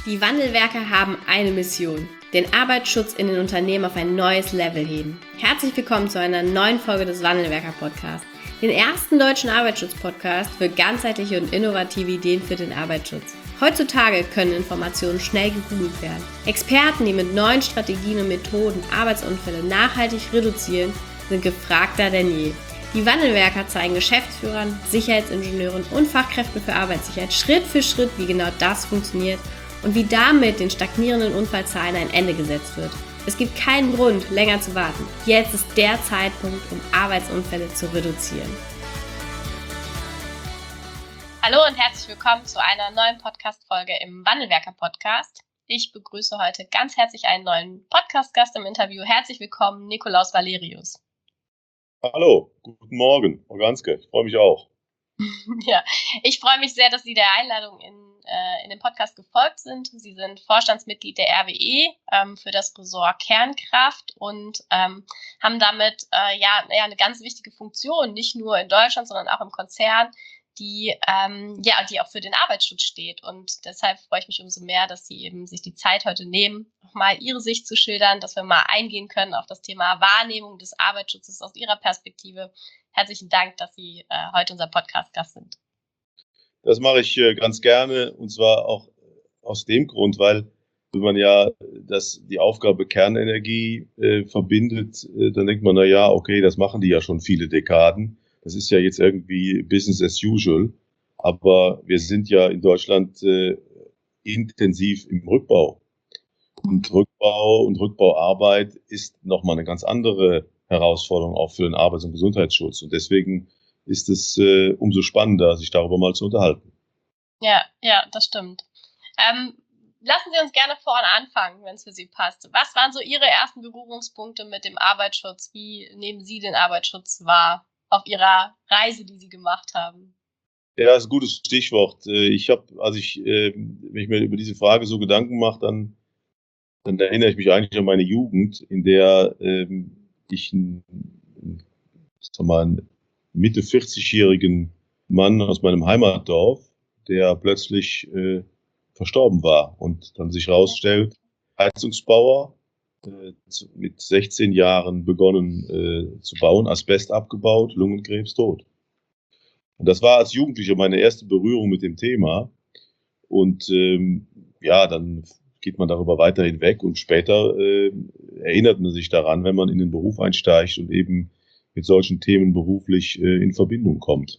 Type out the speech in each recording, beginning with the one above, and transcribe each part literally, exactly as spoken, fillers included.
Die Wandelwerker haben eine Mission: den Arbeitsschutz in den Unternehmen auf ein neues Level heben. Herzlich willkommen zu einer neuen Folge des Wandelwerker-Podcasts, den ersten deutschen Arbeitsschutz-Podcast für ganzheitliche und innovative Ideen für den Arbeitsschutz. Heutzutage können Informationen schnell gegoogelt werden. Experten, die mit neuen Strategien und Methoden Arbeitsunfälle nachhaltig reduzieren, sind gefragter denn je. Die Wandelwerker zeigen Geschäftsführern, Sicherheitsingenieuren und Fachkräften für Arbeitssicherheit Schritt für Schritt, wie genau das funktioniert und wie damit den stagnierenden Unfallzahlen ein Ende gesetzt wird. Es gibt keinen Grund, länger zu warten. Jetzt ist der Zeitpunkt, um Arbeitsunfälle zu reduzieren. Hallo und herzlich willkommen zu einer neuen Podcast-Folge im Wandelwerker-Podcast. Ich begrüße heute ganz herzlich einen neuen Podcast-Gast im Interview. Herzlich willkommen, Nikolaus Valerius. Hallo, guten Morgen, Frau Ganske. Ich freue mich auch. Ja, ich freue mich sehr, dass Sie der Einladung in, äh, in den Podcast gefolgt sind. Sie sind Vorstandsmitglied der R W E ähm, für das Ressort Kernkraft und ähm, haben damit äh, ja, ja eine ganz wichtige Funktion, nicht nur in Deutschland, sondern auch im Konzern, die ähm, ja, die auch für den Arbeitsschutz steht. Und deshalb freue ich mich umso mehr, dass Sie eben sich die Zeit heute nehmen, nochmal Ihre Sicht zu schildern, dass wir mal eingehen können auf das Thema Wahrnehmung des Arbeitsschutzes aus Ihrer Perspektive. Herzlichen Dank, dass Sie äh, heute unser Podcast-Gast sind. Das mache ich äh, ganz gerne, und zwar auch aus dem Grund, weil wenn man ja das, die Aufgabe Kernenergie äh, verbindet, äh, dann denkt man, na ja, okay, das machen die ja schon viele Dekaden. Das ist ja jetzt irgendwie Business as usual. Aber wir sind ja in Deutschland äh, intensiv im Rückbau. Und Rückbau und Rückbauarbeit ist nochmal eine ganz andere Herausforderung auch für den Arbeits- und Gesundheitsschutz. Und deswegen ist es äh, umso spannender, sich darüber mal zu unterhalten. Ja, ja, das stimmt. Ähm, lassen Sie uns gerne vorne anfangen, wenn es für Sie passt. Was waren so Ihre ersten Berührungspunkte mit dem Arbeitsschutz? Wie nehmen Sie den Arbeitsschutz wahr auf Ihrer Reise, die Sie gemacht haben? Ja, das ist ein gutes Stichwort. Ich habe, als ich, äh, wenn ich mir über diese Frage so Gedanken mache, dann, dann erinnere ich mich eigentlich an meine Jugend, in der ähm, ich einen, sag mal, einen Mitte vierzig-jährigen Mann aus meinem Heimatdorf, der plötzlich äh, verstorben war und dann sich herausstellt, Heizungsbauer, äh, zu, mit sechzehn Jahren begonnen äh, zu bauen, Asbest abgebaut, Lungenkrebs, tot. Und das war als Jugendlicher meine erste Berührung mit dem Thema. Und ähm, ja, dann geht man darüber weiter hinweg und später äh, erinnert man sich daran, wenn man in den Beruf einsteigt und eben mit solchen Themen beruflich äh, in Verbindung kommt.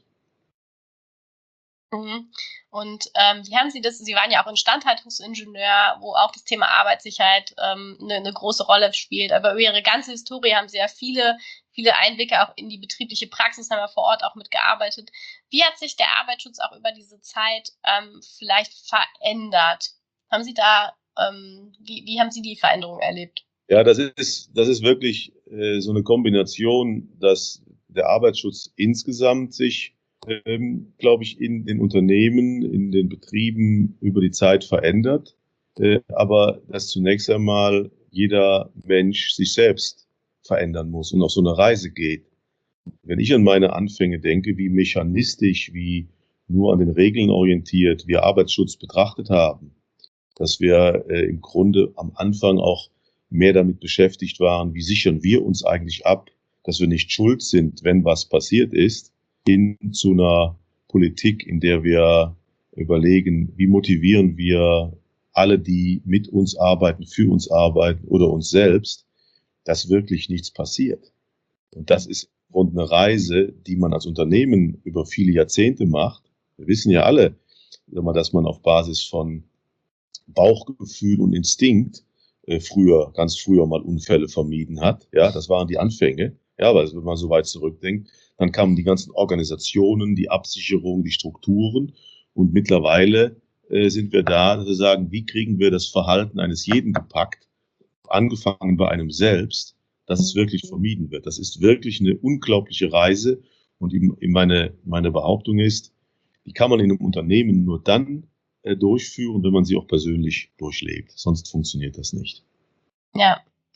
Mhm. Und ähm, wie haben Sie das, Sie waren ja auch Instandhaltungsingenieur, wo auch das Thema Arbeitssicherheit ähm, eine, eine große Rolle spielt, aber über Ihre ganze Historie haben Sie ja viele, viele Einblicke auch in die betriebliche Praxis, haben wir vor Ort auch mitgearbeitet. Wie hat sich der Arbeitsschutz auch über diese Zeit ähm, vielleicht verändert? Haben Sie da, ähm, wie, wie haben Sie die Veränderung erlebt? Ja, das ist, das ist wirklich äh, so eine Kombination, dass der Arbeitsschutz insgesamt sich, ähm, glaube ich, in den Unternehmen, in den Betrieben über die Zeit verändert, äh, aber dass zunächst einmal jeder Mensch sich selbst verändern muss und auf so eine Reise geht. Wenn ich an meine Anfänge denke, wie mechanistisch, wie nur an den Regeln orientiert wir Arbeitsschutz betrachtet haben, dass wir äh, im Grunde am Anfang auch mehr damit beschäftigt waren, wie sichern wir uns eigentlich ab, dass wir nicht schuld sind, wenn was passiert ist, hin zu einer Politik, in der wir überlegen, wie motivieren wir alle, die mit uns arbeiten, für uns arbeiten oder uns selbst, dass wirklich nichts passiert. Und das ist im Grunde eine Reise, die man als Unternehmen über viele Jahrzehnte macht. Wir wissen ja alle, dass man auf Basis von Bauchgefühl und Instinkt äh, früher, ganz früher mal Unfälle vermieden hat. Ja, das waren die Anfänge. Ja, weil wenn man so weit zurückdenkt, dann kamen die ganzen Organisationen, die Absicherung, die Strukturen. Und mittlerweile äh, sind wir da, dass wir sagen, wie kriegen wir das Verhalten eines jeden gepackt, angefangen bei einem selbst, dass es wirklich vermieden wird. Das ist wirklich eine unglaubliche Reise. Und meine, meine Behauptung ist, die kann man in einem Unternehmen nur dann durchführen, wenn man sie auch persönlich durchlebt. Sonst funktioniert das nicht. Ja,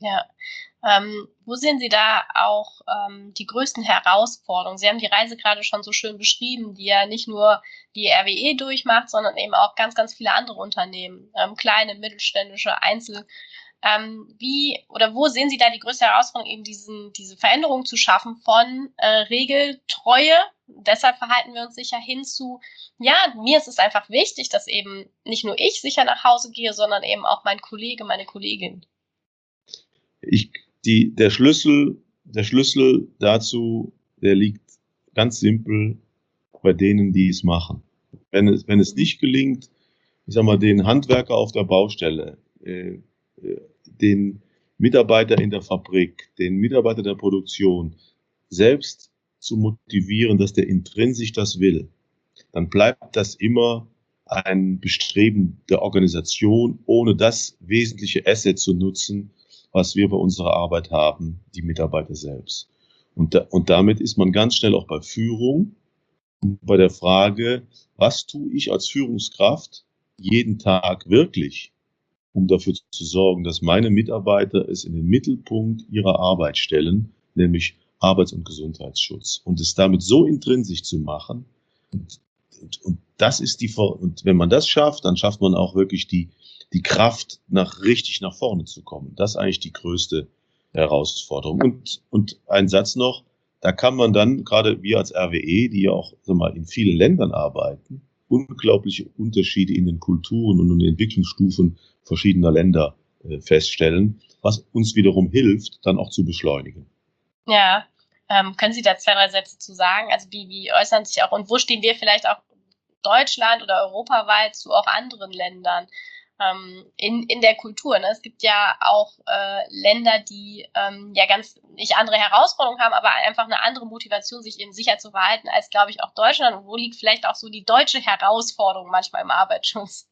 Ja. Ähm, wo sehen Sie da auch ähm, die größten Herausforderungen? Sie haben die Reise gerade schon so schön beschrieben, die ja nicht nur die R W E durchmacht, sondern eben auch ganz, ganz viele andere Unternehmen, ähm, kleine, mittelständische, Einzel. Ähm, wie oder wo sehen Sie da die größte Herausforderung, eben diesen, diese Veränderung zu schaffen von äh, Regeltreue? Deshalb verhalten wir uns sicher hin zu, ja, mir ist es einfach wichtig, dass eben nicht nur ich sicher nach Hause gehe, sondern eben auch mein Kollege, meine Kollegin. Ich, die, der Schlüssel, der Schlüssel dazu, der liegt ganz simpel bei denen, die es machen. Wenn es, wenn es nicht gelingt, ich sag mal, den Handwerker auf der Baustelle, äh, den Mitarbeiter in der Fabrik, den Mitarbeiter der Produktion selbst zu motivieren, dass der intrinsisch das will, dann bleibt das immer ein Bestreben der Organisation, ohne das wesentliche Asset zu nutzen, was wir bei unserer Arbeit haben, die Mitarbeiter selbst. Und, da, und damit ist man ganz schnell auch bei Führung, bei der Frage, was tue ich als Führungskraft jeden Tag wirklich, um dafür zu sorgen, dass meine Mitarbeiter es in den Mittelpunkt ihrer Arbeit stellen, nämlich Arbeits- und Gesundheitsschutz. Und es damit so intrinsisch zu machen, und, und, und das ist die, und wenn man das schafft, dann schafft man auch wirklich die, die Kraft, nach richtig nach vorne zu kommen. Das ist eigentlich die größte Herausforderung. Und, und ein Satz noch, da kann man dann, gerade wir als R W E, die ja auch sag mal, in vielen Ländern arbeiten, unglaubliche Unterschiede in den Kulturen und in den Entwicklungsstufen verschiedener Länder äh, feststellen, was uns wiederum hilft, dann auch zu beschleunigen. Ja, ähm, können Sie da zwei, drei Sätze zu sagen? Also wie, wie äußern sich auch und wo stehen wir vielleicht auch Deutschland oder europaweit zu auch anderen Ländern ähm, in, in der Kultur? Ne? Es gibt ja auch äh, Länder, die ähm, ja ganz nicht andere Herausforderungen haben, aber einfach eine andere Motivation, sich eben sicher zu verhalten, als, glaube ich, auch Deutschland. Und wo liegt vielleicht auch so die deutsche Herausforderung manchmal im Arbeitsschutz?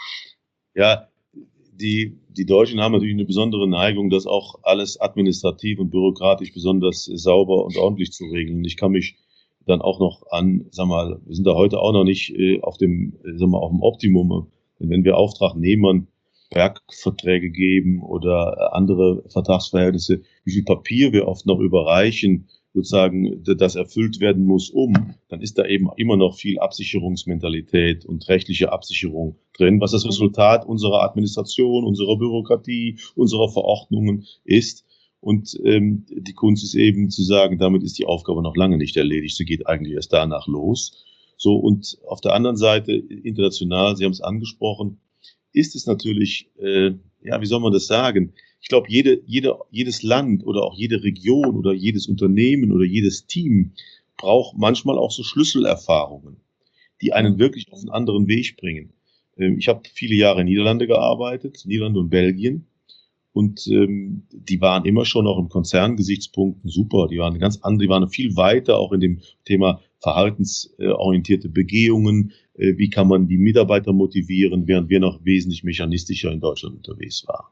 Ja, die, die Deutschen haben natürlich eine besondere Neigung, das auch alles administrativ und bürokratisch besonders sauber und ordentlich zu regeln. Ich kann mich dann auch noch an, sag mal, wir sind da heute auch noch nicht äh, auf dem, äh, sag mal, auf dem Optimum. Denn wenn wir Auftragnehmern Werkverträge geben oder andere Vertragsverhältnisse, wie viel Papier wir oft noch überreichen, sozusagen, das erfüllt werden muss, um, dann ist da eben immer noch viel Absicherungsmentalität und rechtliche Absicherung drin, was das Resultat unserer Administration, unserer Bürokratie, unserer Verordnungen ist. Und ähm, die Kunst ist eben zu sagen, damit ist die Aufgabe noch lange nicht erledigt. Sie geht eigentlich erst danach los. So, und auf der anderen Seite, international, Sie haben es angesprochen, ist es natürlich, äh, ja, wie soll man das sagen? Ich glaube, jede, jede, jedes Land oder auch jede Region oder jedes Unternehmen oder jedes Team braucht manchmal auch so Schlüsselerfahrungen, die einen wirklich auf einen anderen Weg bringen. Ähm, ich habe viele Jahre in Niederlande gearbeitet, Niederlande und Belgien. Und ähm, die waren immer schon auch im Konzerngesichtspunkten super. Die waren ganz andere, die waren viel weiter auch in dem Thema verhaltensorientierte Begehungen. Äh, wie kann man die Mitarbeiter motivieren, während wir noch wesentlich mechanistischer in Deutschland unterwegs waren.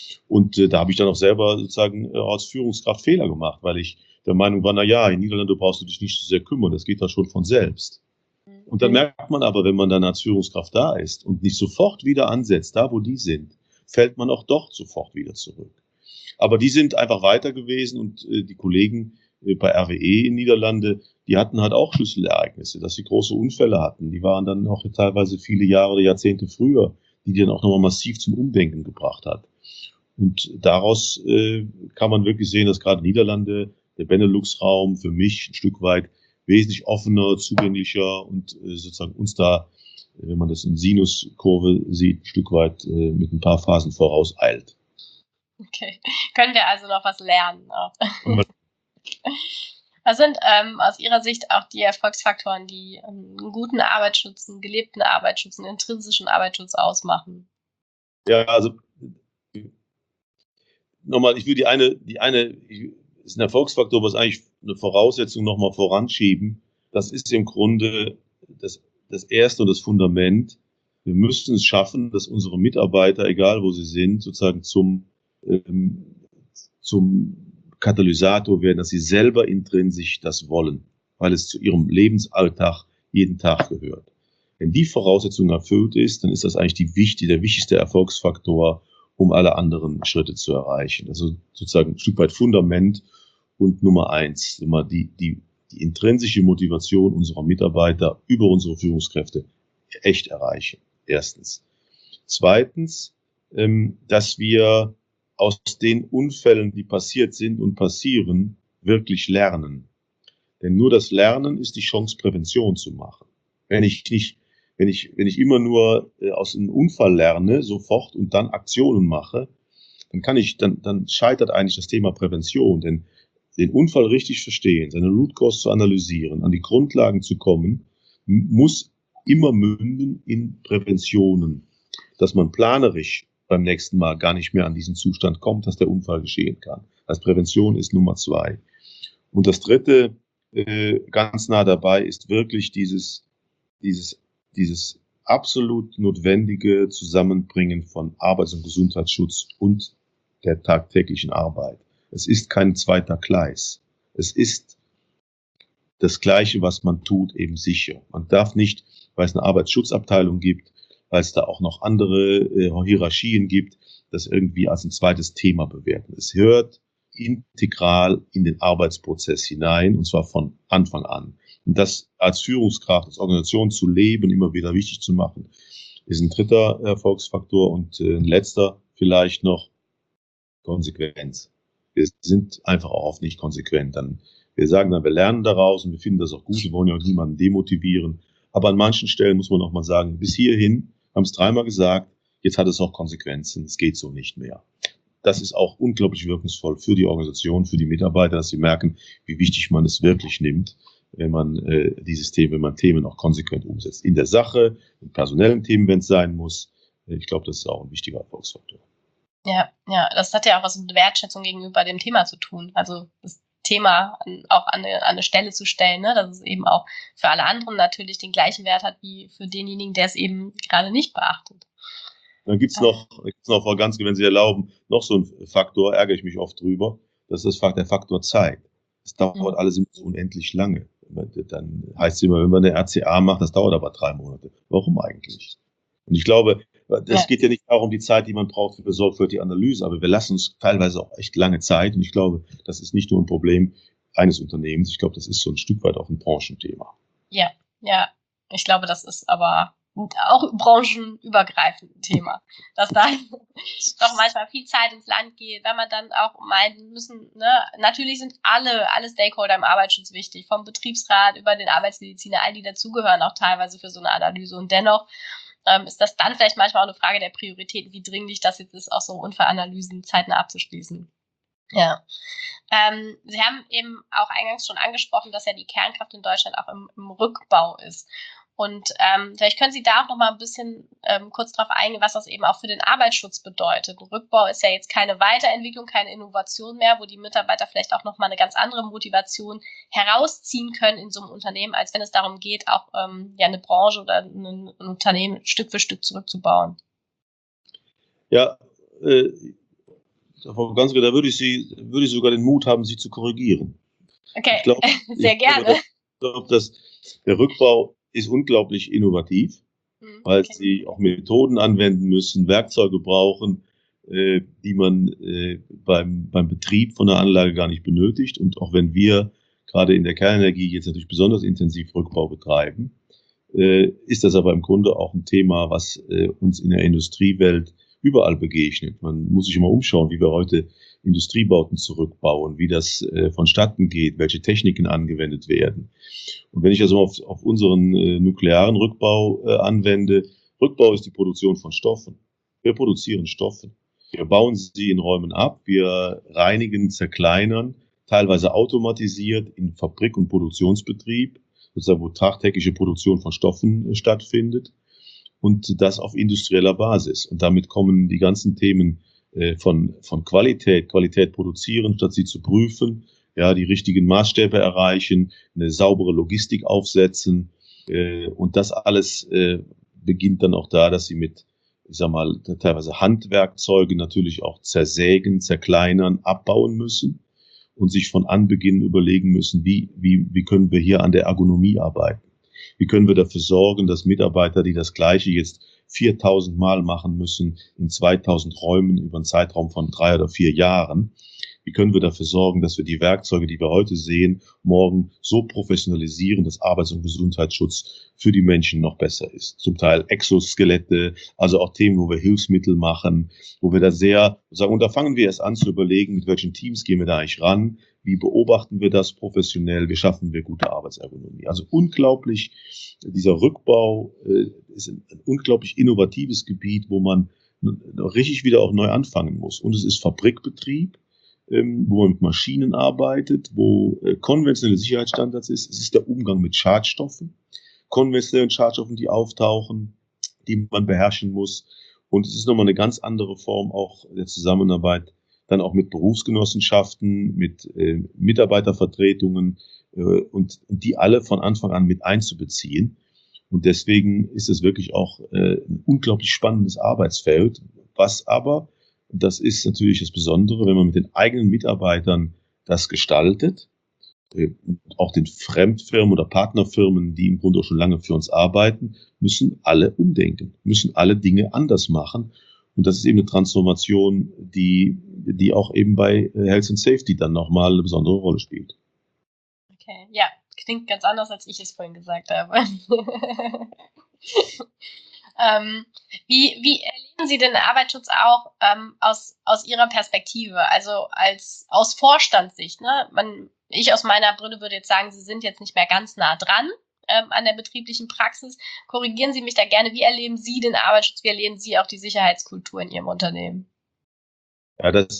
Und äh, da habe ich dann auch selber sozusagen äh, als Führungskraft Fehler gemacht, weil ich der Meinung war, na ja, in Niederlande brauchst du dich nicht so sehr kümmern, das geht da schon von selbst. Und dann merkt man aber, wenn man dann als Führungskraft da ist und nicht sofort wieder ansetzt, da wo die sind, fällt man auch dort sofort wieder zurück. Aber die sind einfach weiter gewesen und äh, die Kollegen äh, bei R W E in Niederlande, die hatten halt auch Schlüsselereignisse, dass sie große Unfälle hatten. Die waren dann auch teilweise viele Jahre oder Jahrzehnte früher, die die dann auch nochmal massiv zum Umdenken gebracht hat. Und daraus äh, kann man wirklich sehen, dass gerade Niederlande, der Benelux-Raum für mich ein Stück weit wesentlich offener, zugänglicher und äh, sozusagen uns da, wenn man das in Sinuskurve sieht, ein Stück weit äh, mit ein paar Phasen voraus eilt. Okay, können wir also noch was lernen. Was sind ähm, aus Ihrer Sicht auch die Erfolgsfaktoren, die ähm, einen guten Arbeitsschutz, einen gelebten Arbeitsschutz, einen intrinsischen Arbeitsschutz ausmachen? Ja, also nochmal, ich will die eine, die eine ist ein Erfolgsfaktor, was eigentlich eine Voraussetzung nochmal voranschieben. Das ist im Grunde das, das Erste und das Fundament. Wir müssen es schaffen, dass unsere Mitarbeiter, egal wo sie sind, sozusagen zum, ähm, zum Katalysator werden, dass sie selber intrinsisch das wollen, weil es zu ihrem Lebensalltag jeden Tag gehört. Wenn die Voraussetzung erfüllt ist, dann ist das eigentlich die wichtig, der wichtigste Erfolgsfaktor, um alle anderen Schritte zu erreichen. Also sozusagen ein Stück weit Fundament und Nummer eins, immer die, die, die intrinsische Motivation unserer Mitarbeiter über unsere Führungskräfte echt erreichen. Erstens. Zweitens, ähm, dass wir aus den Unfällen, die passiert sind und passieren, wirklich lernen. Denn nur das Lernen ist die Chance, Prävention zu machen. Wenn ich nicht, wenn ich, wenn ich immer nur äh, aus einem Unfall lerne, sofort und dann Aktionen mache, dann kann ich, dann, dann scheitert eigentlich das Thema Prävention. Denn den Unfall richtig verstehen, seine Root Cause zu analysieren, an die Grundlagen zu kommen, m- muss immer münden in Präventionen, dass man planerisch beim nächsten Mal gar nicht mehr an diesen Zustand kommt, dass der Unfall geschehen kann. Als Prävention ist Nummer zwei. Und das dritte, äh, ganz nah dabei, ist wirklich dieses, dieses, dieses absolut notwendige Zusammenbringen von Arbeits- und Gesundheitsschutz und der tagtäglichen Arbeit. Es ist kein zweiter Gleis. Es ist das Gleiche, was man tut, eben sicher. Man darf nicht, weil es eine Arbeitsschutzabteilung gibt, weil es da auch noch andere äh, Hierarchien gibt, das irgendwie als ein zweites Thema bewerten. Es hört integral in den Arbeitsprozess hinein, und zwar von Anfang an. Und das als Führungskraft, als Organisation zu leben, immer wieder wichtig zu machen, ist ein dritter Erfolgsfaktor. Und äh, ein letzter vielleicht noch Konsequenz. Wir sind einfach auch oft nicht konsequent. Dann, wir sagen dann, wir lernen daraus und wir finden das auch gut, wir wollen ja auch niemanden demotivieren. Aber an manchen Stellen muss man auch mal sagen, bis hierhin, haben es dreimal gesagt, jetzt hat es auch Konsequenzen, es geht so nicht mehr. Das ist auch unglaublich wirkungsvoll für die Organisation, für die Mitarbeiter, dass sie merken, wie wichtig man es wirklich nimmt, wenn man äh, dieses Thema, wenn man Themen auch konsequent umsetzt. In der Sache, in personellen Themen, wenn es sein muss. Ich glaube, das ist auch ein wichtiger Erfolgsfaktor. Ja, ja, das hat ja auch was mit Wertschätzung gegenüber dem Thema zu tun. Also das Thema an, auch an eine, an eine Stelle zu stellen, ne? Dass es eben auch für alle anderen natürlich den gleichen Wert hat wie für denjenigen, der es eben gerade nicht beachtet. Dann gibt's noch, gibt's noch, Frau Ganske, wenn Sie erlauben, noch so einen Faktor, ärgere ich mich oft drüber, das ist der Faktor Zeit. Es dauert mhm. alles immer so unendlich lange. Dann heißt es immer, wenn man eine R C A macht, das dauert aber drei Monate. Warum eigentlich? Und ich glaube, es ja. geht ja nicht darum, die Zeit, die man braucht für eine sorgfältige Analyse, aber wir lassen uns teilweise auch echt lange Zeit. Und ich glaube, das ist nicht nur ein Problem eines Unternehmens. Ich glaube, das ist so ein Stück weit auch ein Branchenthema. Ja, ja. Ich glaube, das ist aber auch branchenübergreifend ein Thema, dass da doch manchmal viel Zeit ins Land geht, wenn man dann auch meint, müssen, ne, natürlich sind alle, alle Stakeholder im Arbeitsschutz wichtig, vom Betriebsrat über den Arbeitsmediziner, all die dazugehören auch teilweise für so eine Analyse. Und dennoch ähm, ist das dann vielleicht manchmal auch eine Frage der Prioritäten, wie dringlich das jetzt ist, auch so Unfallanalysen zeitnah abzuschließen. Ja. Ähm, Sie haben eben auch eingangs schon angesprochen, dass ja die Kernkraft in Deutschland auch im, im Rückbau ist. Und ähm, vielleicht können Sie da auch noch mal ein bisschen ähm, kurz drauf eingehen, was das eben auch für den Arbeitsschutz bedeutet. Rückbau ist ja jetzt keine Weiterentwicklung, keine Innovation mehr, wo die Mitarbeiter vielleicht auch noch mal eine ganz andere Motivation herausziehen können in so einem Unternehmen, als wenn es darum geht, auch ähm, ja eine Branche oder ein, ein Unternehmen Stück für Stück zurückzubauen. Ja, äh, Frau Ganske, da würde ich Sie, würde ich sogar den Mut haben, Sie zu korrigieren. Okay, ich glaub, sehr ich gerne. Glaube, ich glaube, dass der Rückbau ist unglaublich innovativ, mhm, weil okay. sie auch Methoden anwenden müssen, Werkzeuge brauchen, äh, die man äh, beim, beim Betrieb von der Anlage gar nicht benötigt. Und auch wenn wir gerade in der Kernenergie jetzt natürlich besonders intensiv Rückbau betreiben, äh, ist das aber im Grunde auch ein Thema, was äh, uns in der Industriewelt überall begegnet. Man muss sich immer umschauen, wie wir heute Industriebauten zurückbauen, wie das äh, vonstatten geht, welche Techniken angewendet werden. Und wenn ich also auf, auf unseren äh, nuklearen Rückbau äh, anwende, Rückbau ist die Produktion von Stoffen. Wir produzieren Stoffe. Wir bauen sie in Räumen ab, wir reinigen, zerkleinern, teilweise automatisiert in Fabrik- und Produktionsbetrieb, sozusagen wo tagtägliche Produktion von Stoffen äh, stattfindet. Und das auf industrieller Basis. Und damit kommen die ganzen Themen äh, von, von Qualität, Qualität produzieren, statt sie zu prüfen, ja, die richtigen Maßstäbe erreichen, eine saubere Logistik aufsetzen. Äh, und das alles äh, beginnt dann auch da, dass sie mit, ich sag mal, teilweise Handwerkzeuge natürlich auch zersägen, zerkleinern, abbauen müssen und sich von Anbeginn überlegen müssen, wie, wie, wie können wir hier an der Ergonomie arbeiten. Wie können wir dafür sorgen, dass Mitarbeiter, die das Gleiche jetzt viertausend Mal machen müssen in zweitausend Räumen über einen Zeitraum von drei oder vier Jahren. Wie können wir dafür sorgen, dass wir die Werkzeuge, die wir heute sehen, morgen so professionalisieren, dass Arbeits- und Gesundheitsschutz für die Menschen noch besser ist? Zum Teil Exoskelette, also auch Themen, wo wir Hilfsmittel machen, wo wir da sehr sagen, und da fangen wir erst an zu überlegen, mit welchen Teams gehen wir da eigentlich ran, wie beobachten wir das professionell, wie schaffen wir gute Arbeitsergonomie. Also unglaublich, dieser Rückbau äh, ist ein, ein unglaublich innovatives Gebiet, wo man richtig wieder auch neu anfangen muss. Und es ist Fabrikbetrieb, ähm, wo man mit Maschinen arbeitet, wo äh, konventionelle Sicherheitsstandards ist. Es ist der Umgang mit Schadstoffen, konventionellen Schadstoffen, die auftauchen, die man beherrschen muss. Und es ist nochmal eine ganz andere Form auch der Zusammenarbeit, dann auch mit Berufsgenossenschaften, mit äh, Mitarbeitervertretungen äh, und, und die alle von Anfang an mit einzubeziehen. Und deswegen ist es wirklich auch äh, ein unglaublich spannendes Arbeitsfeld, was aber, das ist natürlich das Besondere, wenn man mit den eigenen Mitarbeitern das gestaltet, äh, auch den Fremdfirmen oder Partnerfirmen, die im Grunde auch schon lange für uns arbeiten, müssen alle umdenken, müssen alle Dinge anders machen. Und das ist eben eine Transformation, die, die auch eben bei Health and Safety dann nochmal eine besondere Rolle spielt. Okay, ja, klingt ganz anders, als ich es vorhin gesagt habe. ähm, wie, wie erleben Sie den Arbeitsschutz auch ähm, aus, aus Ihrer Perspektive, also als aus Vorstandssicht? Ne? Man, ich aus meiner Brille würde jetzt sagen, Sie sind jetzt nicht mehr ganz nah dran ähm, an der betrieblichen Praxis. Korrigieren Sie mich da gerne. Wie erleben Sie den Arbeitsschutz? Wie erleben Sie auch die Sicherheitskultur in Ihrem Unternehmen? Ja, das,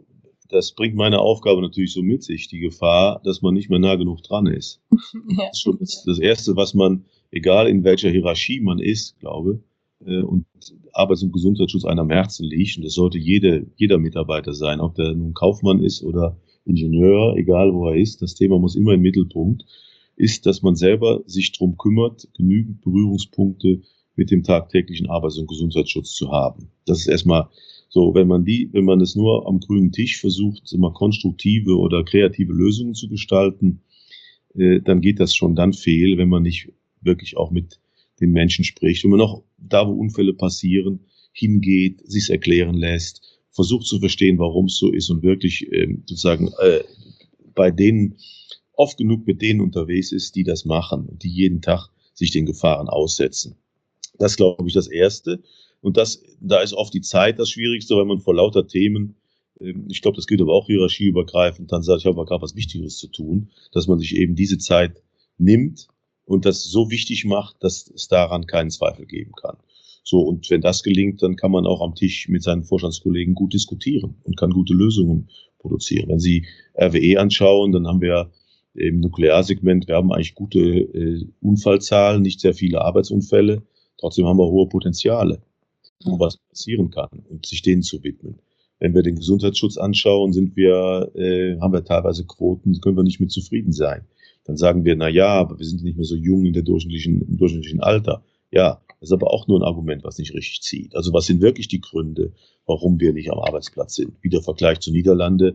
das bringt meine Aufgabe natürlich so mit sich, die Gefahr, dass man nicht mehr nah genug dran ist. Ja. Das ist schon das, das Erste, was man, egal in welcher Hierarchie man ist, glaube, äh, und Arbeits- und Gesundheitsschutz einem am Herzen liegt, und das sollte jede, jeder Mitarbeiter sein, ob der nun Kaufmann ist oder Ingenieur, egal wo er ist, das Thema muss immer im Mittelpunkt, ist, dass man selber sich darum kümmert, genügend Berührungspunkte mit dem tagtäglichen Arbeits- und Gesundheitsschutz zu haben. Das ist erstmal so, wenn man die, wenn man es nur am grünen Tisch versucht, immer konstruktive oder kreative Lösungen zu gestalten, äh, dann geht das schon dann fehl, wenn man nicht wirklich auch mit den Menschen spricht. Wenn man auch da, wo Unfälle passieren, hingeht, sich's erklären lässt, versucht zu verstehen, warum es so ist und wirklich äh, sozusagen äh, bei denen oft genug mit denen unterwegs ist, die das machen und die jeden Tag sich den Gefahren aussetzen. Das ist, glaube ich, das Erste. Und das, da ist oft die Zeit das Schwierigste, weil man vor lauter Themen, ich glaube, das gilt aber auch hierarchieübergreifend, dann sagt, ich habe gerade was Wichtigeres zu tun, dass man sich eben diese Zeit nimmt und das so wichtig macht, dass es daran keinen Zweifel geben kann. So, und wenn das gelingt, dann kann man auch am Tisch mit seinen Vorstandskollegen gut diskutieren und kann gute Lösungen produzieren. Wenn Sie R W E anschauen, dann haben wir im Nuklearsegment, wir haben eigentlich gute äh, Unfallzahlen, nicht sehr viele Arbeitsunfälle, trotzdem haben wir hohe Potenziale, wo was passieren kann und sich denen zu widmen. Wenn wir den Gesundheitsschutz anschauen, sind wir, äh, haben wir teilweise Quoten, können wir nicht mit zufrieden sein. Dann sagen wir, na ja, aber wir sind nicht mehr so jung in der durchschnittlichen, im durchschnittlichen Alter. Ja, das ist aber auch nur ein Argument, was nicht richtig zieht. Also was sind wirklich die Gründe, warum wir nicht am Arbeitsplatz sind? Wie der Vergleich zu Niederlande,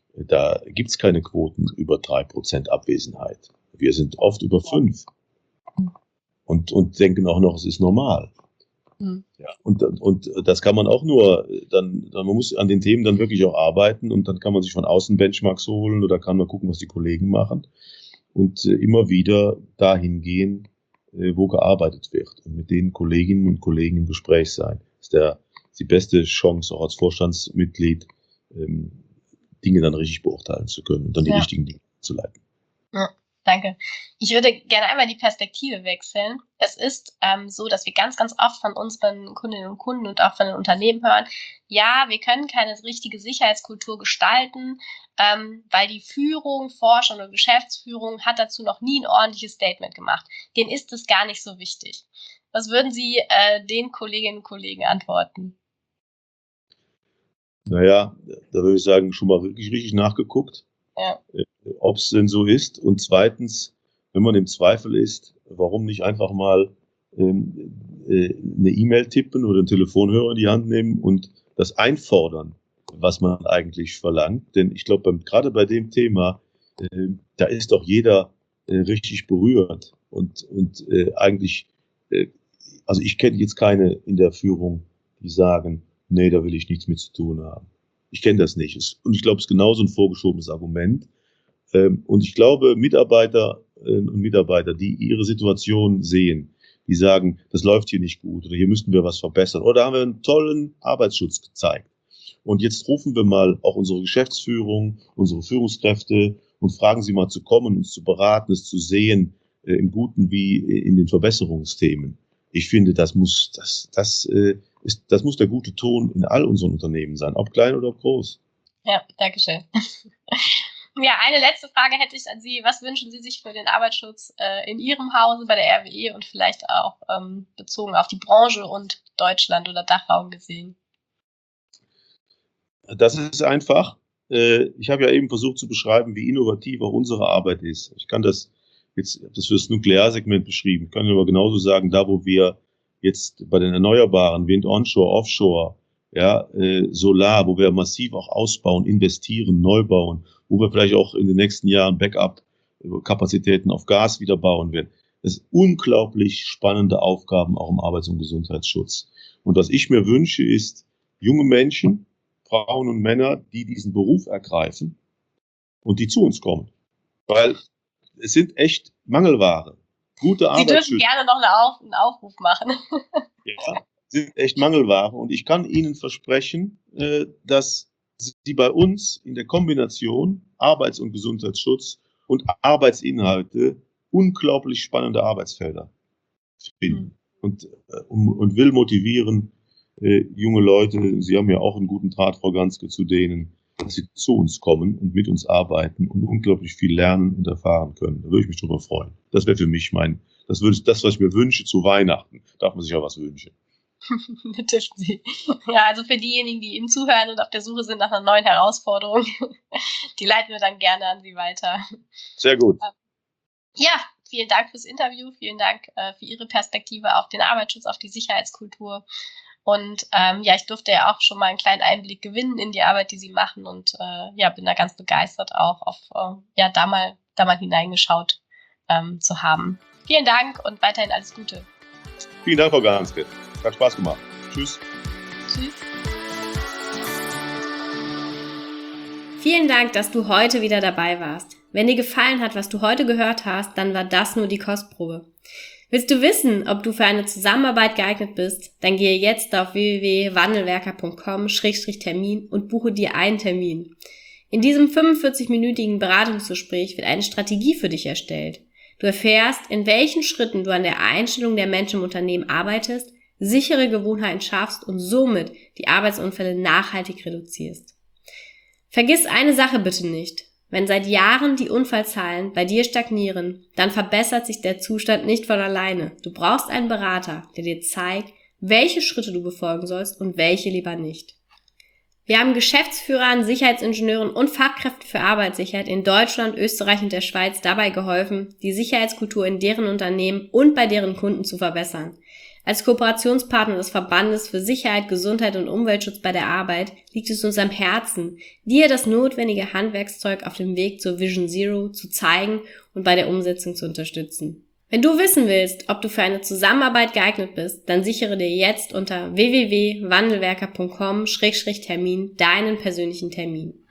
da gibt's keine Quoten über drei Prozent Abwesenheit. Wir sind oft über fünf und, und denken auch noch, es ist normal. Mhm. Ja, und, und das kann man auch nur, dann, dann, man muss an den Themen dann wirklich auch arbeiten und dann kann man sich von außen Benchmarks holen oder kann man gucken, was die Kollegen machen und äh, immer wieder dahin gehen, äh, wo gearbeitet wird und mit den Kolleginnen und Kollegen im Gespräch sein. Das ist der, die beste Chance, auch als Vorstandsmitglied, ähm, Dinge dann richtig beurteilen zu können und dann die ja. richtigen Dinge zu leiten. Ja, danke. Ich würde gerne einmal die Perspektive wechseln. Es ist ähm, so, dass wir ganz, ganz oft von unseren Kundinnen und Kunden und auch von den Unternehmen hören, ja, wir können keine richtige Sicherheitskultur gestalten, ähm, weil die Führung, Vorstand oder Geschäftsführung hat dazu noch nie ein ordentliches Statement gemacht. Denen ist es gar nicht so wichtig. Was würden Sie äh, den Kolleginnen und Kollegen antworten? Naja, da würde ich sagen, schon mal wirklich richtig nachgeguckt, ja. äh, ob es denn so ist. Und zweitens, wenn man im Zweifel ist, warum nicht einfach mal ähm, äh, eine E-Mail tippen oder einen Telefonhörer in die Hand nehmen und das einfordern, was man eigentlich verlangt. Denn ich glaube, gerade bei dem Thema, äh, da ist doch jeder äh, richtig berührt und, und äh, eigentlich äh, also ich kenne jetzt keine in der Führung, die sagen, nee, da will ich nichts mit zu tun haben. Ich kenne das nicht. Und ich glaube, es ist genauso ein vorgeschobenes Argument. Und ich glaube, Mitarbeiter und Mitarbeiter, die ihre Situation sehen, die sagen, das läuft hier nicht gut oder hier müssten wir was verbessern oder haben wir einen tollen Arbeitsschutz gezeigt. Und jetzt rufen wir mal auch unsere Geschäftsführung, unsere Führungskräfte und fragen sie mal zu kommen, uns zu beraten, es zu sehen, äh, im Guten wie in den Verbesserungsthemen. Ich finde, das muss, das, das, äh, ist, das muss der gute Ton in all unseren Unternehmen sein, ob klein oder ob groß. Ja, danke schön. Ja, eine letzte Frage hätte ich an Sie. Was wünschen Sie sich für den Arbeitsschutz äh, in Ihrem Hause bei der R W E und vielleicht auch ähm, bezogen auf die Branche und Deutschland oder Dachraum gesehen? Das ist einfach. Äh, ich habe ja eben versucht zu beschreiben, wie innovativ auch unsere Arbeit ist. Ich kann das jetzt, ich habe das für das Nuklearsegment beschrieben. Ich kann aber genauso sagen, da wo wir jetzt bei den Erneuerbaren, Wind onshore, offshore, ja, äh, Solar, wo wir massiv auch ausbauen, investieren, neu bauen, wo wir vielleicht auch in den nächsten Jahren Backup-Kapazitäten auf Gas wieder bauen werden. Das sind unglaublich spannende Aufgaben auch im Arbeits- und Gesundheitsschutz. Und was ich mir wünsche, ist junge Menschen, Frauen und Männer, die diesen Beruf ergreifen und die zu uns kommen. Weil es sind echt Mangelware. Gute Arbeitsschützer. Sie dürfen gerne noch eine Auf- einen Aufruf machen. Ja, sind echt Mangelware. Und ich kann Ihnen versprechen, äh, dass Sie bei uns in der Kombination Arbeits- und Gesundheitsschutz und Arbeitsinhalte unglaublich spannende Arbeitsfelder finden. Mhm. Und, äh, und will motivieren, äh, junge Leute, Sie haben ja auch einen guten Draht, Frau Ganske, zu denen, dass sie zu uns kommen und mit uns arbeiten und unglaublich viel lernen und erfahren können. Da würde ich mich drüber freuen. Das wäre für mich mein, das würde das, was ich mir wünsche zu Weihnachten. Darf man sich ja was wünschen. Dürfen Sie. Ja, also für diejenigen, die Ihnen zuhören und auf der Suche sind nach einer neuen Herausforderung, die leiten wir dann gerne an Sie weiter. Sehr gut. Ja, vielen Dank fürs Interview, vielen Dank äh, für Ihre Perspektive auf den Arbeitsschutz, auf die Sicherheitskultur. Und ähm, ja, ich durfte ja auch schon mal einen kleinen Einblick gewinnen in die Arbeit, die Sie machen und äh, ja, bin da ganz begeistert auch auf, äh, ja, da mal, da mal hineingeschaut ähm, zu haben. Vielen Dank und weiterhin alles Gute. Vielen Dank, Frau Ganske. Hat Spaß gemacht. Tschüss. Tschüss. Vielen Dank, dass du heute wieder dabei warst. Wenn dir gefallen hat, was du heute gehört hast, dann war das nur die Kostprobe. Willst du wissen, ob du für eine Zusammenarbeit geeignet bist? Dann gehe jetzt auf w w w punkt wandelwerker punkt com Schrägstrich Termin und buche dir einen Termin. In diesem fünfundvierzig-minütigen Beratungsgespräch wird eine Strategie für dich erstellt. Du erfährst, in welchen Schritten du an der Einstellung der Menschen im Unternehmen arbeitest, sichere Gewohnheiten schaffst und somit die Arbeitsunfälle nachhaltig reduzierst. Vergiss eine Sache bitte nicht. Wenn seit Jahren die Unfallzahlen bei dir stagnieren, dann verbessert sich der Zustand nicht von alleine. Du brauchst einen Berater, der dir zeigt, welche Schritte du befolgen sollst und welche lieber nicht. Wir haben Geschäftsführern, Sicherheitsingenieuren und Fachkräften für Arbeitssicherheit in Deutschland, Österreich und der Schweiz dabei geholfen, die Sicherheitskultur in deren Unternehmen und bei deren Kunden zu verbessern. Als Kooperationspartner des Verbandes für Sicherheit, Gesundheit und Umweltschutz bei der Arbeit liegt es uns am Herzen, dir das notwendige Handwerkszeug auf dem Weg zur Vision Zero zu zeigen und bei der Umsetzung zu unterstützen. Wenn du wissen willst, ob du für eine Zusammenarbeit geeignet bist, dann sichere dir jetzt unter w w w punkt wandelwerker punkt com Schrägstrich Termin deinen persönlichen Termin.